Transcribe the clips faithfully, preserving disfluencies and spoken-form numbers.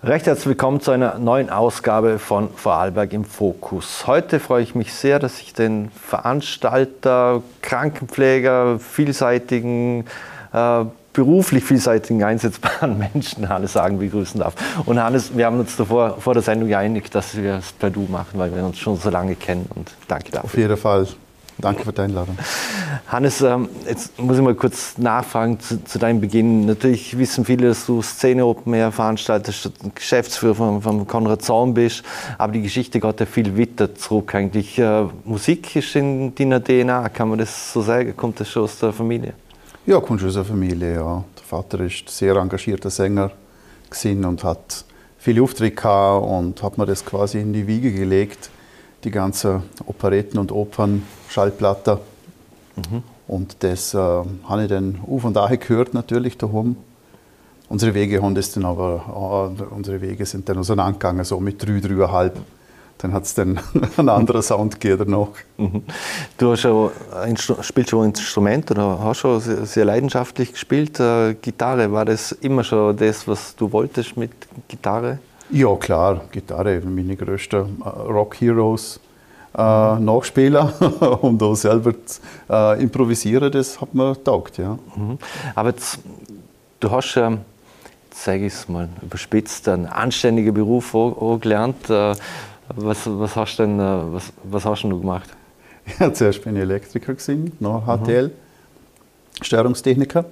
Recht herzlich willkommen zu einer neuen Ausgabe von Vorarlberg im Fokus. Heute freue ich mich sehr, dass ich den Veranstalter, Krankenpfleger, vielseitigen, äh, beruflich vielseitigen, einsetzbaren Menschen Hannes Hagen begrüßen darf. Und Hannes, wir haben uns davor vor der Sendung geeinigt, dass wir es per Du machen, weil wir uns schon so lange kennen. Und danke dafür. Auf jeden Fall. Danke für die Einladung. Hannes, jetzt muss ich mal kurz nachfragen zu, zu deinem Beginn. Natürlich wissen viele, dass du Szene Open Air veranstaltest, Geschäftsführer von, von Konrad Zorn bist, aber die Geschichte geht ja viel weiter zurück eigentlich. Äh, Musik ist in deiner D N A, kann man das so sagen? Kommt das schon aus der Familie? Ja, kommt schon aus der Familie, ja. Der Vater ist sehr engagierter Sänger gewesen und hat viele Aufträge gehabt und hat mir das quasi in die Wiege gelegt, die ganzen Operetten und Opern, Schallplatten. Mhm. Und das äh, habe ich dann auf und daher gehört natürlich daheim. Unsere Wege haben das dann aber, äh, unsere Wege sind dann auseinandergegangen, so mit drei, dreieinhalb. Dann hat es dann einen anderen Sound gegeben danach. Mhm. Du hast schon, spielst schon ein Instrument oder hast schon sehr, sehr leidenschaftlich gespielt. Äh, Gitarre, war das immer schon das, was du wolltest mit Gitarre? Ja, klar, Gitarre, meine größten Rock-Heroes. Äh, Nachspieler und auch selber äh, improvisieren, das hat mir getaugt, ja. Mhm. Aber jetzt, du hast ja, sage ich es mal überspitzt, einen anständigen Beruf auch, auch gelernt. Äh, was, was, hast denn, äh, was, was hast denn du gemacht? Ja, zuerst bin ich Elektriker gewesen, nach H T L, mhm. Steuerungstechniker.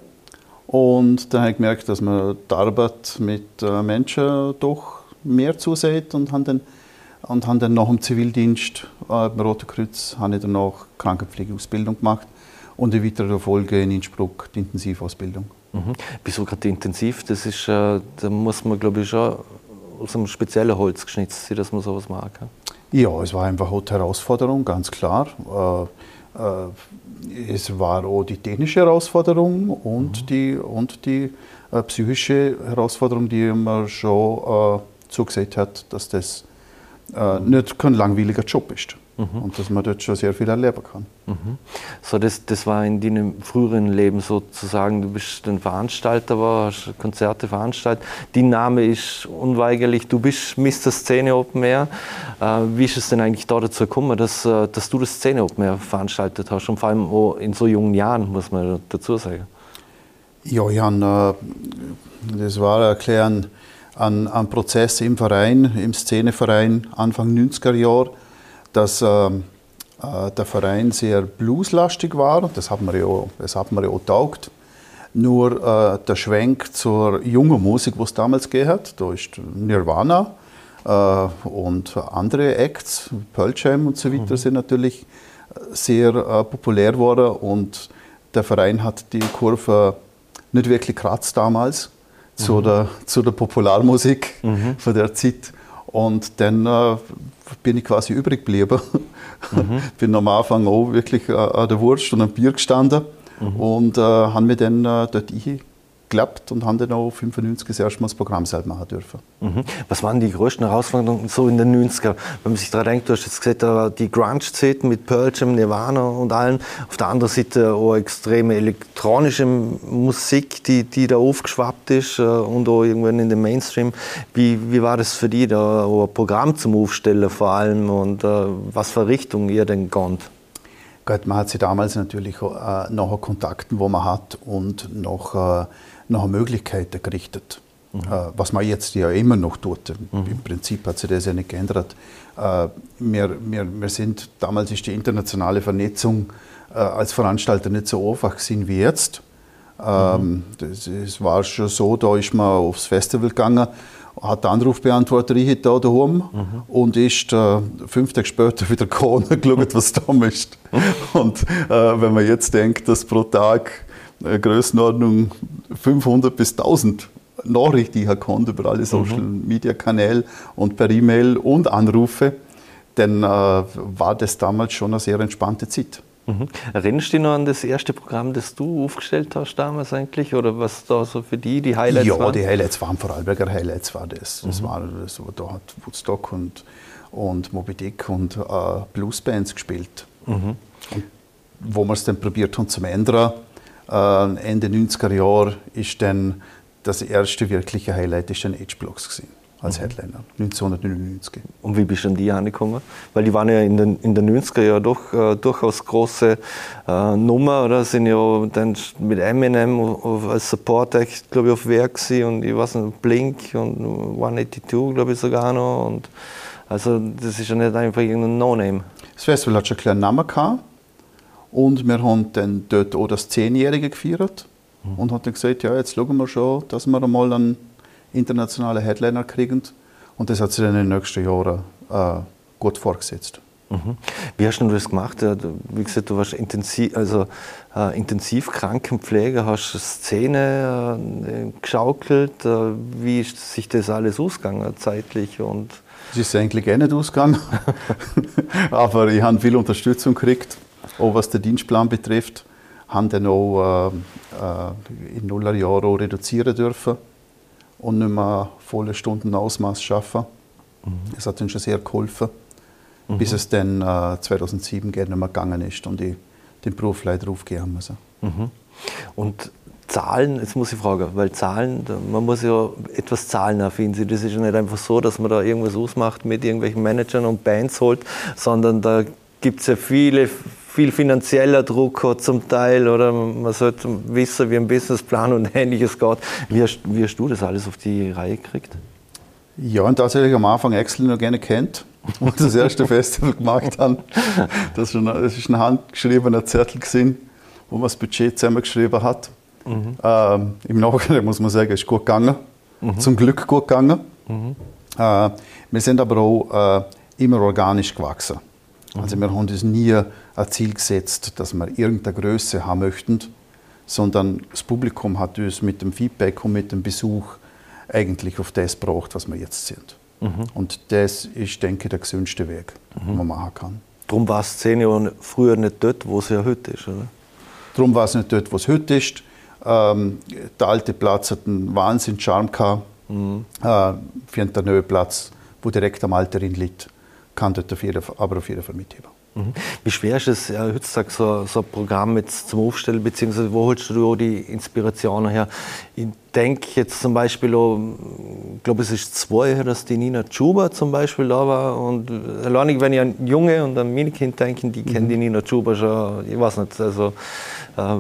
Und dann habe ich gemerkt, dass man die Arbeit mit äh, Menschen doch mehr zusieht und habe dann Und habe dann nach dem Zivildienst äh, beim Roten Kreuz habe ich dann auch Krankenpflegeausbildung gemacht und in weiterer Folge in Innsbruck die Intensivausbildung. Mhm. Wieso gerade intensiv? Das ist, äh, da muss man, glaube ich, schon aus einem speziellen Holz geschnitzt sein, dass man sowas mag. Ja, es war einfach auch die Herausforderung, ganz klar. Äh, äh, es war auch die technische Herausforderung und mhm. die, und die äh, psychische Herausforderung, die man schon äh, zugesehen hat, dass das Äh, nicht kein langweiliger Job ist. Mhm. Und dass man dort schon sehr viel erleben kann. Mhm. So, das, das war in deinem früheren Leben sozusagen, du bist ein Veranstalter, war, hast Konzerte veranstaltet. Dein Name ist unweigerlich, du bist Mister Szene Open Air. Äh, wie ist es denn eigentlich da dazu gekommen, dass, dass du das Szene Open Air veranstaltet hast? Und vor allem auch in so jungen Jahren, muss man dazu sagen. Ja, Jan, äh, das war erklären. An, an Prozess im Verein, im Szeneverein Anfang neunziger Jahre, dass äh, äh, der Verein sehr blueslastig war. Das hat mir ja, das hat mir ja auch getaugt. Nur äh, der Schwenk zur jungen Musik, was es damals gegeben hat, da ist Nirvana äh, und andere Acts, Pearl Jam und so weiter, mhm. sind natürlich sehr äh, populär geworden und der Verein hat die Kurve nicht wirklich gekratzt damals. Zu, mhm. der, zu der Popularmusik mhm. von der Zeit. Und dann äh, bin ich quasi übrig geblieben. Mhm. Bin am Anfang auch wirklich äh, an der Wurst und am Bier gestanden mhm. und äh, habe mich dann äh, dort eingeklappt und habe dann auch fünfundneunzig das erste Mal das Programm selbst machen dürfen. Mhm. Was waren die größten Herausforderungen so in den neunziger? Wenn man sich daran denkt, du hast jetzt gesagt, die Grunge-Zeit mit Pearl Jam, Nirvana und allem. Auf der anderen Seite auch extreme elektronische Musik, die, die da aufgeschwappt ist und auch irgendwann in den Mainstream. Wie, wie war das für dich, da auch ein Programm zum Aufstellen vor allem und äh, was für Richtung ihr denn geht? Gut, man hat sich damals natürlich äh, nach Kontakten, wo man hat und nach, äh, nach Möglichkeiten gerichtet. Mhm. Äh, was man jetzt ja immer noch tut. Mhm. Im Prinzip hat sich das ja nicht geändert. Äh, wir, wir, wir sind, damals ist die internationale Vernetzung äh, als Veranstalter nicht so einfach gewesen wie jetzt. Ähm, mhm. das, es war schon so, da ist man aufs Festival gegangen, hat den Anrufbeantworter da daheim mhm. und ist äh, fünf Tage später wieder gekommen und geschaut, was da ist. Und äh, wenn man jetzt denkt, dass pro Tag äh, Größenordnung fünfhundert bis tausend Nachrichten kommt über alle Social-Media-Kanäle und per E-Mail und Anrufe, dann äh, war das damals schon eine sehr entspannte Zeit. Mhm. Erinnerst du dich noch an das erste Programm, das du aufgestellt hast damals eigentlich? Oder was da so für die die Highlights ja, waren? Ja, die Highlights waren, Vorarlberger Highlights war das. Das mhm. war das, da hat Woodstock und, und Moby Dick und äh, Bluesbands gespielt. Mhm. Und wo wir es dann probiert haben zum ändern, äh, Ende neunziger Jahre ist dann das erste wirkliche Highlight ist dann H-Blocks gewesen. als mhm. Headliner, neunzehnhundertneunundneunzig. Und wie bist du an die angekommen? Weil die waren ja in den, in den neunziger Jahren doch äh, durchaus große äh, Nummer, oder? Sind ja dann mit Eminem auf, als Support Act, glaube ich, auf Werk gewesen und ich weiß nicht, Blink und hundertzweiundachtzig, glaube ich, sogar noch. Und also das ist ja nicht einfach irgendein No-Name. Das Festival hat schon einen kleinen Namen gehabt und wir haben dann dort auch das Zehnjährige gefeiert mhm. und haben dann gesagt, ja, jetzt schauen wir schon, dass wir einmal einen internationalen Headliner kriegen. Und das hat sich dann in den nächsten Jahren äh, gut vorgesetzt. Mhm. Wie hast du das gemacht? Ja, wie gesagt, du warst intensiv, also, äh, Intensivkrankenpfleger, hast Szene äh, geschaukelt. Äh, wie ist sich das alles ausgegangen zeitlich? Und es ist eigentlich eh nicht ausgegangen, aber ich habe viel Unterstützung gekriegt, auch was den Dienstplan betrifft. Ich habe dann auch äh, in Nullerjahren auch reduzieren dürfen und nicht mehr volle Stundenausmaß schaffen. Mhm. Das hat dann schon sehr geholfen, mhm. bis es dann äh, zweitausendsieben gerne nicht mehr gegangen ist und ich den Beruf leider aufgeben musste. Mhm. Und Zahlen, jetzt muss ich fragen, weil Zahlen, man muss ja etwas zahlenaffin sein. Das ist ja nicht einfach so, dass man da irgendwas ausmacht mit irgendwelchen Managern und Bands holt, sondern da gibt es ja viele, viel finanzieller Druck zum Teil, oder man sollte wissen, wie ein Businessplan und Ähnliches geht. Wie hast, wie hast du das alles auf die Reihe gekriegt? Ja, und tatsächlich am Anfang Excel noch gerne kennt und das erste Festival gemacht haben. Das war ein handgeschriebener Zettel gewesen, wo man das Budget zusammengeschrieben hat. Mhm. Ähm, Im Nachhinein muss man sagen, es ist gut gegangen. Mhm. Zum Glück gut gegangen. Mhm. Äh, wir sind aber auch äh, immer organisch gewachsen. Mhm. Also wir haben uns nie ein Ziel gesetzt, dass wir irgendeine Größe haben möchten, sondern das Publikum hat uns mit dem Feedback und mit dem Besuch eigentlich auf das gebracht, was wir jetzt sind. Mhm. Und das ist, denke ich, der gesündeste Weg, mhm. den man machen kann. Darum war die Szene früher nicht dort, wo sie ja heute ist, oder? Darum war es nicht dort, wo es heute ist. Ähm, der alte Platz hat einen Wahnsinns-Charme gehabt. Mhm. Äh, für den neuen Platz, der direkt am Alterin liegt, kann dort auf jeden, aber auf jeden Fall mitheben. Mhm. Wie schwer ist es ja, heutzutage so, so ein Programm jetzt zum Aufstellen, beziehungsweise wo holst du auch die Inspirationen her? Ich denke jetzt zum Beispiel auch, ich glaube es ist zwei Jahre, dass die Nina Chuba zum Beispiel da war und allein wenn ich an Junge und an meine Kinder denke, die mhm. kennen die Nina Chuba schon, ich weiß nicht, also äh,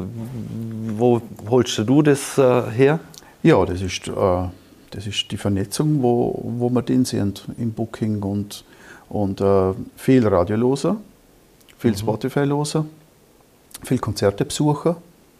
wo holst du das äh, her? Ja, das ist, äh, das ist die Vernetzung, wo, wo wir drin sind im Booking und, und äh, viel Radio hören. Viel Spotify hören, viel Konzerte besuchen.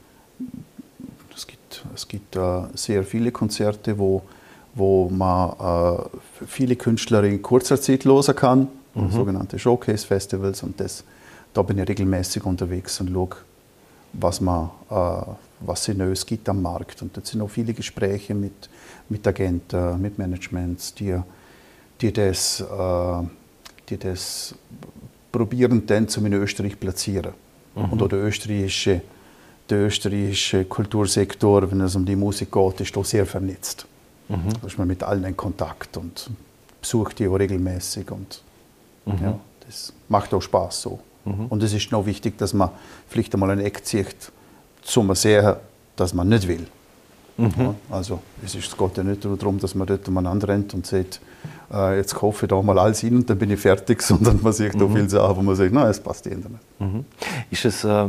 Es gibt, es gibt äh, sehr viele Konzerte, wo, wo man äh, viele Künstler in kurzer Zeit hören kann, mhm. sogenannte Showcase-Festivals. Und das, da bin ich regelmäßig unterwegs und schaue, was, man, äh, was es Neues gibt am Markt. Und das sind auch viele Gespräche mit, mit Agenten, mit Managements, die, die das, äh, die das probieren dann zum in Österreich platzieren. Mhm. Und auch der österreichische, der österreichische Kultursektor, wenn es um die Musik geht, ist auch sehr vernetzt. Mhm. Da ist man mit allen in Kontakt und besucht die auch regelmäßig. Und, mhm. ja, das macht auch Spaß so. Mhm. Und es ist noch wichtig, dass man vielleicht einmal ein Eck zieht, zum sehen, dass man nicht will. Mhm. Ja, also es, ist, es geht ja nicht darum, dass man dort umeinander rennt und sagt, äh, jetzt kaufe ich da mal alles hin und dann bin ich fertig, sondern man sieht mhm. da viel Sachen, wo man sagt, nein, es passt eh nicht. Mhm. Ist es, äh,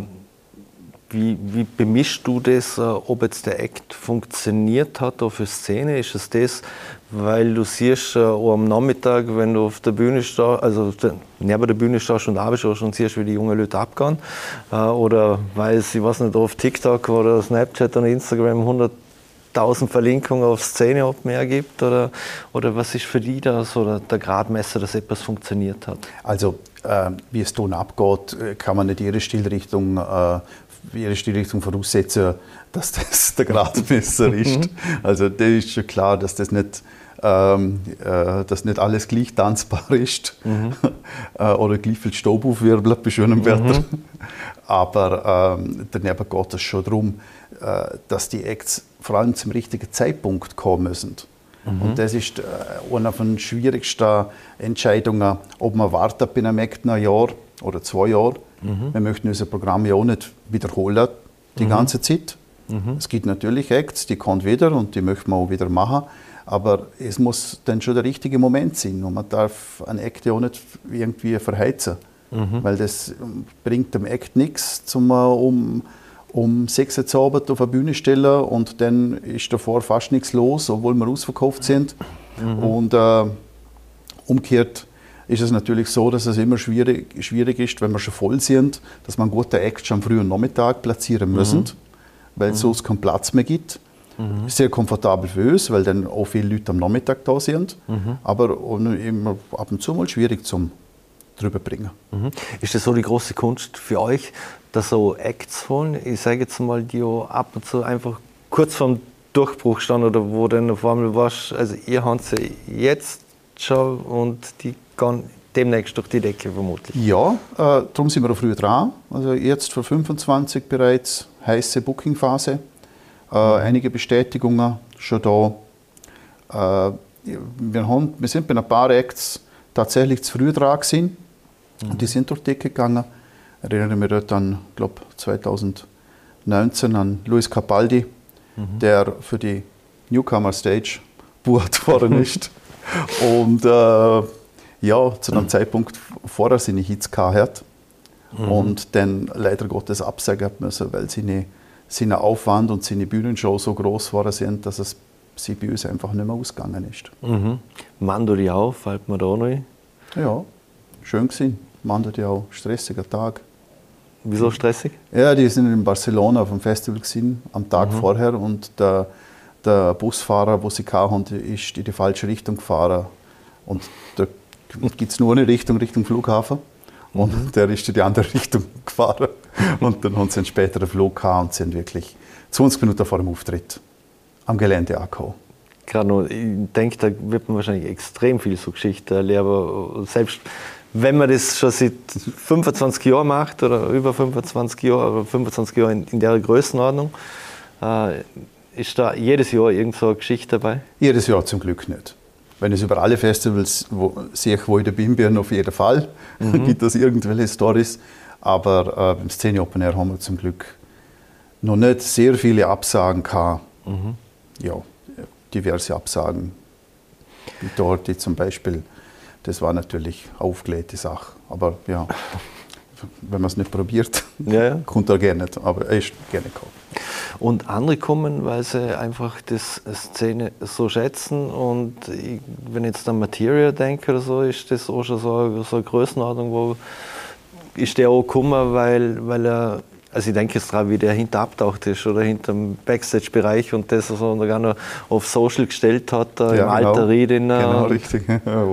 wie, wie bemischst du das, äh, ob jetzt der Act funktioniert hat auf der Szene? Ist es das, weil du siehst, äh, am Nachmittag, wenn du auf der Bühne stehst, also neben der Bühne stehst und arbeitest und siehst, wie die jungen Leute abgehen? Äh, oder weil es, ich weiß nicht, auf TikTok oder Snapchat oder Instagram hundert tausend Verlinkungen auf Szene ob mehr gibt? Oder, oder was ist für dich da so der Gradmesser, dass etwas funktioniert hat? Also, äh, wie es Ton abgeht, kann man nicht jede Stilrichtung, äh, jede Stilrichtung voraussetzen, dass das der Gradmesser ist. Also, das ist schon klar, dass das nicht, ähm, äh, dass nicht alles gleich tanzbar ist mhm. äh, oder gleich viel Staub aufwirbelt bei schönem Wetter. Mhm. Aber ähm, daneben geht es schon darum, äh, dass die Acts vor allem zum richtigen Zeitpunkt kommen müssen. Mhm. Und das ist äh, eine von den schwierigsten Entscheidungen, ob man wartet bei einem Act ein Jahr oder zwei Jahre. Mhm. Wir möchten unser Programm ja auch nicht wiederholen die mhm. ganze Zeit. Mhm. Es gibt natürlich Acts, die kommen wieder und die möchten wir auch wieder machen. Aber es muss dann schon der richtige Moment sein und man darf einen Act ja auch nicht irgendwie verheizen, mhm. weil das bringt dem Act nichts, zum um, um sechs Uhr Abend auf eine Bühne stellen und dann ist davor fast nichts los, obwohl wir ausverkauft sind. Mhm. Und äh, umgekehrt ist es natürlich so, dass es immer schwierig, schwierig ist, wenn wir schon voll sind, dass man einen guten Act schon am frühen Nachmittag platzieren müssen, mhm. weil es sonst keinen Platz mehr gibt. Mhm. Sehr komfortabel für uns, weil dann auch viele Leute am Nachmittag da sind, mhm. aber immer ab und zu mal schwierig zum drüber bringen. Mhm. Ist das so die große Kunst für euch, dass so Acts holen? Ich sage jetzt mal, die ab und zu einfach kurz vorm Durchbruch standen oder wo dann auf einmal warst, also ihr habt sie jetzt schon und die gehen demnächst durch die Decke vermutlich. Ja, äh, darum sind wir auch früh dran. Also jetzt für fünfundzwanzig bereits heiße Bookingphase. Äh, mhm. Einige Bestätigungen schon da. Äh, wir, haben, wir sind bei ein paar Acts tatsächlich zu früh dran gewesen. Mhm. Und die sind durch die Decke gegangen. Ich erinnere mich dort an, glaube zweitausendneunzehn an Luis Capaldi, mhm. der für die Newcomer Stage gebucht worden ist. Und äh, ja, zu einem mhm. Zeitpunkt vorher seine Hits gehabt hat. Mhm. Und dann leider Gottes absagen hat müssen, weil seine sein Aufwand und seine Bühnenshow so groß geworden sind, dass es sie bei uns einfach nicht mehr ausgegangen ist. Mhm. Mando Diao, fällt mir da auch noch ein? Ja, schön gewesen. Mando Diao, stressiger Tag. Wieso stressig? Ja, die sind in Barcelona auf dem Festival gewesen, am Tag mhm. vorher und der, der Busfahrer, den sie hatten, ist in die falsche Richtung gefahren. Und da gibt es nur eine Richtung, Richtung Flughafen. Und mhm. der ist in die andere Richtung gefahren. Und dann haben sie einen späteren Flug gehabt und sind wirklich zwanzig Minuten vor dem Auftritt am Gelände angekommen. Gerade noch, ich denke, da wird man wahrscheinlich extrem viel so Geschichten erleben. Selbst wenn man das schon seit fünfundzwanzig Jahren macht oder über fünfundzwanzig Jahre, oder fünfundzwanzig Jahre in, in der Größenordnung, äh, ist da jedes Jahr irgend so eine Geschichte dabei? Jedes Jahr zum Glück nicht. Wenn es über alle Festivals wo, sehe ich, wo ich dabei bin, auf jeden Fall mhm. gibt es irgendwelche Storys. Aber äh, beim Szene Open Air haben wir zum Glück noch nicht sehr viele Absagen gehabt. Mhm. Ja, diverse Absagen. Die Dorti zum Beispiel, das war natürlich eine aufgelegte Sache. Aber ja, wenn man es nicht probiert, ja, ja. kommt er gerne nicht. Aber er ist gerne gekommen. Und andere kommen, weil sie einfach die Szene so schätzen. Und ich, wenn ich jetzt an Materia denke oder so, ist das auch schon so, so eine Größenordnung, wo ist der auch gekommen, weil, weil er, also ich denke jetzt daran, wie der hinter abtaucht ist oder hinter dem Backstage-Bereich und das so und noch auf Social gestellt hat, da ja, im genau. Alter Ried. Genau, richtig.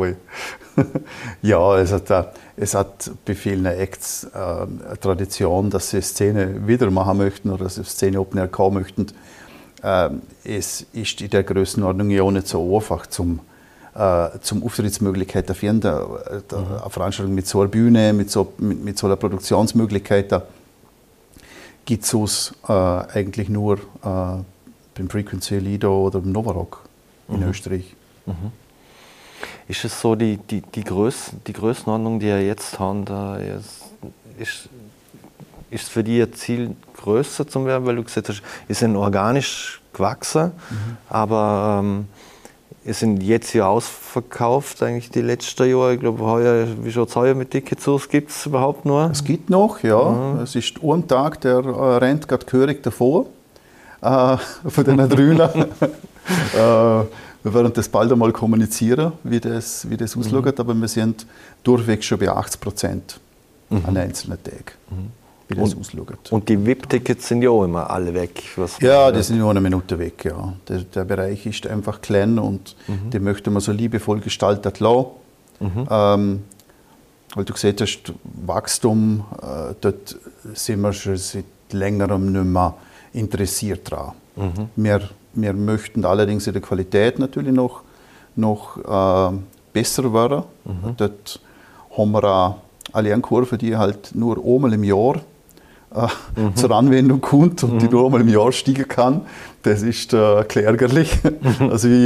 Ja, es hat, es hat bei vielen Acts äh, eine Tradition, dass sie Szene wieder machen möchten oder dass sie Szene Open Air kommen möchten. Äh, es ist in der Größenordnung ja auch nicht so einfach zum äh, zum Auftrittsmöglichkeiten finden. Eine mhm. Veranstaltung mit so einer Bühne, mit so, mit, mit so einer Produktionsmöglichkeit gibt es äh, eigentlich nur äh, beim Frequency Lido oder beim Novarock in mhm. Österreich. Mhm. Ist es so, die, die, die, Größ, die Größenordnung, die ihr jetzt habt, da ist, ist, ist für die ein Ziel größer zu werden, weil du gesagt hast, ihr seid organisch gewachsen, mhm. aber ähm, ihr sind jetzt ja ausverkauft, eigentlich die letzten Jahre. Ich glaube, heuer, wie schaut es heuer mit Tickets aus? Gibt es überhaupt noch? Es gibt noch, ja. Mhm. Es ist ein Tag, der äh, rennt gerade gehörig davor, äh, von den Drünen. äh, wir werden das bald einmal kommunizieren, wie das, wie das mhm. ausschaut, aber wir sind durchweg schon bei achtzig Prozent mhm. an einzelnen Tagen. Mhm. Wie das und, ausschaut. Und die V I P-Tickets sind ja auch immer alle weg? Was ja, die sind nur eine Minute weg. Ja. Der, der Bereich ist einfach klein und mhm. den möchte man so liebevoll gestaltet lassen. Mhm. Ähm, weil du gesagt hast, Wachstum, äh, dort sind wir schon seit längerem nicht mehr interessiert daran. Mhm. Wir, wir möchten allerdings in der Qualität natürlich noch, noch äh, besser werden. Mhm. Dort haben wir auch eine Lernkurve, die halt nur einmal im Jahr äh, mhm. zur Anwendung kommt und mhm. die nur einmal im Jahr steigen kann. Das ist äh, ärgerlich. Mhm. Also ich